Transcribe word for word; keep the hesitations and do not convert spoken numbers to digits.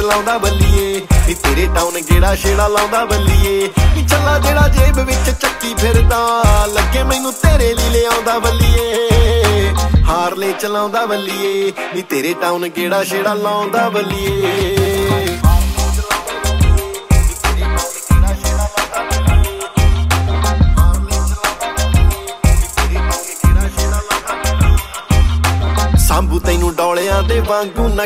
ਚਲਾਉਂਦਾ ਬੱਲੀਏ ਨੀ ਤੇਰੇ ਟਾਊਨ ਗੇੜਾ ਛੇੜਾ ਲਾਉਂਦਾ ਬੱਲੀਏ ਨੀ ਚੱਲਾ ਜਿਹੜਾ ਜੇਬ ਵਿੱਚ ਚੱਕੀ ਫਿਰਦਾ ਲੱਗੇ ਮੈਨੂੰ ਤੇਰੇ ਲਈ ਲਿਆਉਂਦਾ ਬੱਲੀਏ ਹਾਰਲੇ ਚਲਾਉਂਦਾ ਬੱਲੀਏ ਨੀ ਤੇਰੇ ਟਾਊਨ ਗੇੜਾ ਛੇੜਾ ਲਾਉਂਦਾ ਬੱਲੀਏ ਸਾਂਭੂ ਤੈਨੂੰ ਡੋਲਿਆਂ ਦੇ ਵਾਂਗੂ ਨਾ